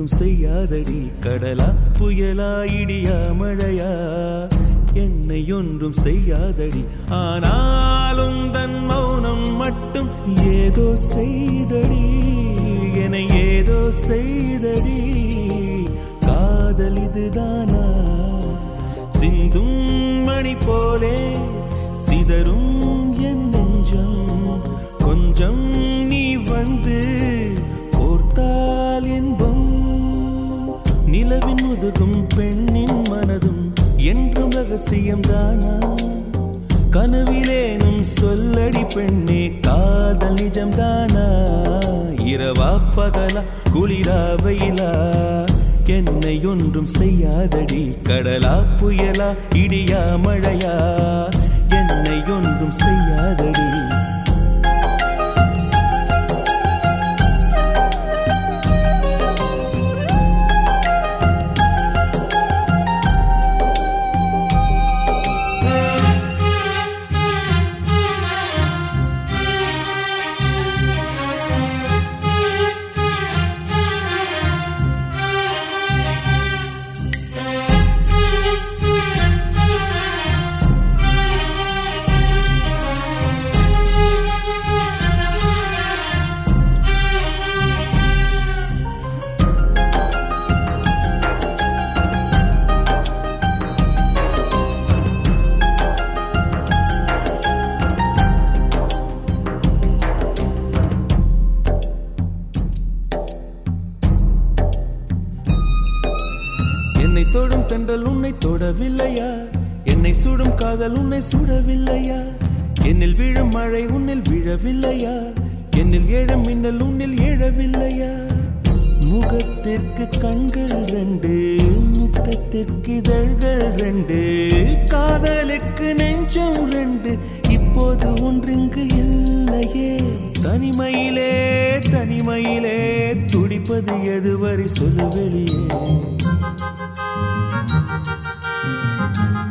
ஒன்றும் செய்யாதடி கடலா புயலா இடியா மழையா என்னை ஒன்றும் செய்யாதடி ஆனாலும் தன் மௌனம் மட்டும் ஏதோ செய்தடி என்னை ஏதோ செய்தடி காதல் இதுதானா சிந்தும் மணி போலே சிதறும் என் நெஞ்சம் கொஞ்சம் நீ வந்து கோர்த்தால் இன்பம் நிலவின் முதுகும் பெண்ணின் மனதும் என்றும் ரகசியம் தானா கனவிலேனும் சொல்லடி பெண்ணே காதல் நிஜம் தானா இரவா பகலா குளிரா வெயிலா என்னை ஒன்றும் செய்யாதடி கடலா புயலா இடியா மழையா என்னை ஒன்றும் செய்யாதடி என்னை தொடும் தென்றல் உன்னை தொடவில்லையா என்னை சுடும் காதல் உன்னை சுடவில்லையா என்னில் விழும் மழை உன்னில் விழவில்லையா என்னில் ஏழும் மின்னல் உன்னில் எழவில்லையா முகத்திற்கு கண்கள் ரெண்டு முத்தத்திற்கு இதழ்கள் ரெண்டு காதலுக்கு நெஞ்சம் ரெண்டு இப்போது ஒன்றிங்கு இல்லையே தனிமையிலே தனிமையிலே துடிப்பது எதுவரை சொல்லு வெளியே